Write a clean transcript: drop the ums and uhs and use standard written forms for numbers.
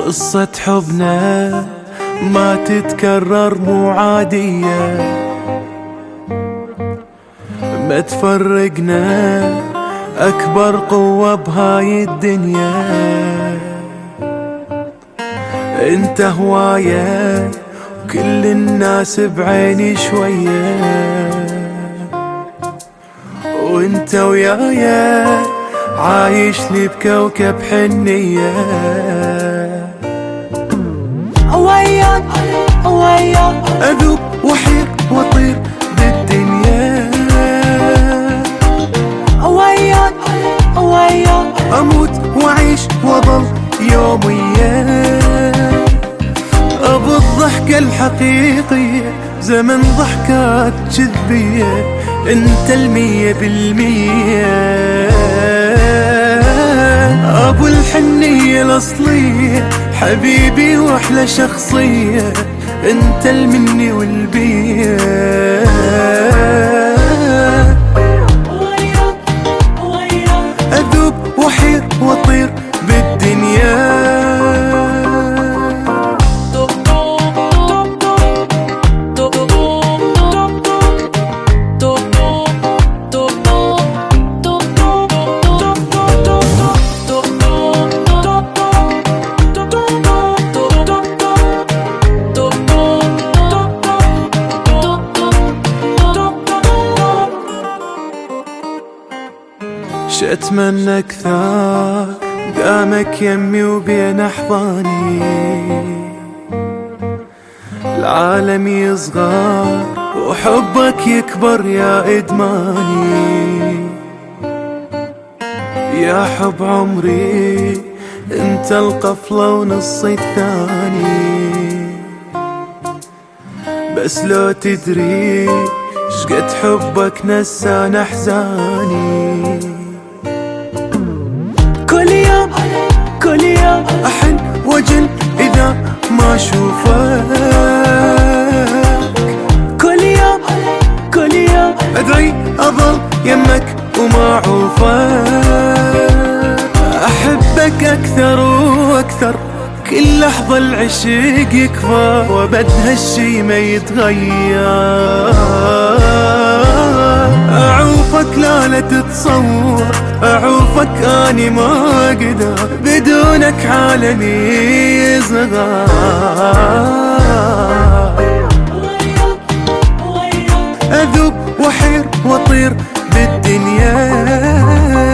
قصة حبنا ما تتكرر، مو عادية، ما تفرقنا أكبر قوة بهاي الدنيا. انت هواية وكل الناس بعيني شوية، وانت ويايا عايش لي بكوكب حنية. وياك وياك أذوب وحير وأطير بالدنيا، وياك وياك أموت وأعيش وأظل يوم وياك. أبو الضحكة الحقيقية زمن ضحكات كذبية، انت 100%. أبو الحنية الأصلية حبيبي وأحلى شخصية، انت المني والبيه. أذوب وأحير وأطير بالدنيا. شأتمنى أكثر دامك يمي وبين أحضاني، العالم يصغر وحبك يكبر يا إدماني. يا حب عمري انت القفلة ونص الثاني، بس لو تدري شقد حبك نسان أحزاني. كل يوم أحن وجن إذا ما أشوفك، كل يوم أدعي أظل يمك وما أعوفك. أحبك أكثر وأكثر، كل لحظة العشق يكفى، وبد هالشي ما يتغير. أعوفك لا تتصور، أعوفك أني ما أقدر، بدونك عالمي يصغر. أذوب وأحير وأطير بالدنيا.